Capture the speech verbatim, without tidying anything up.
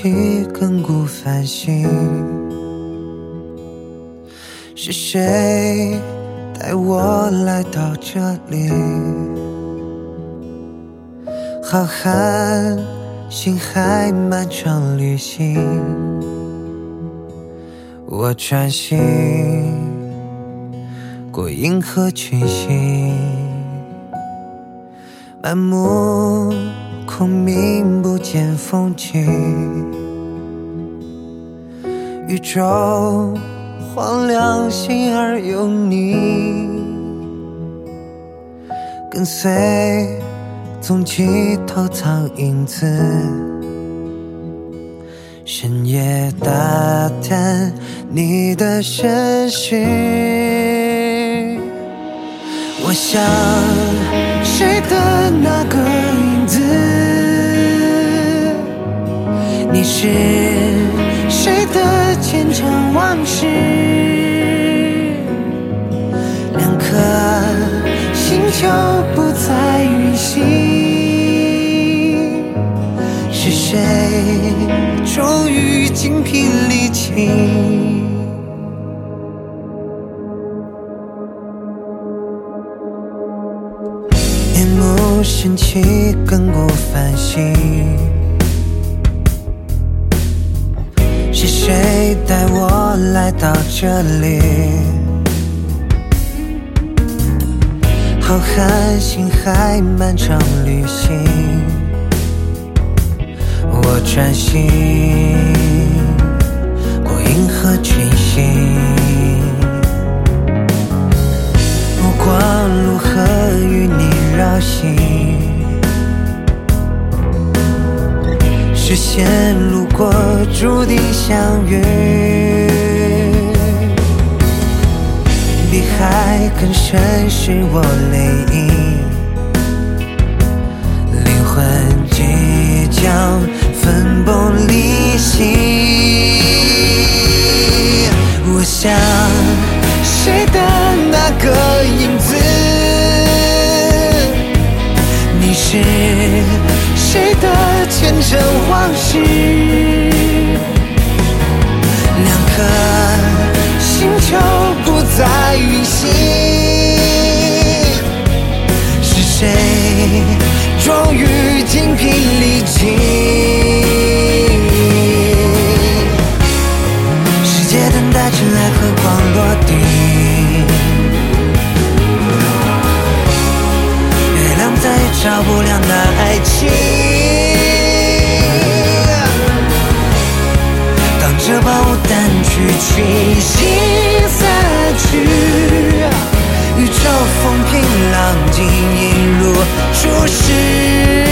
起亘古繁星，是谁带我来到这里？浩瀚星海漫长旅行，我穿行过银河群星，满目空明不见风景，宇宙荒凉，心儿有你，跟随踪迹偷藏影子，深夜打探你的身形。我像谁的那个影子，你是谁的前尘往事，两颗星球不再运行，是谁终于精疲力尽？夜幕升起，亘古繁星，是谁带我来到这里？浩瀚星海漫长旅行，我穿行过银河群星，目光如何与你绕行，视线路过注定相遇，比海更深是我泪印，灵魂即将分崩离析。我像谁的那个影子，你是谁的前尘往事，两颗星球不再运行，是谁终于精疲力尽？世界等待尘埃和光落地，月亮再也照不亮那爱情，当这把舞淡去，群星散去，宇宙风平浪静，映入初始。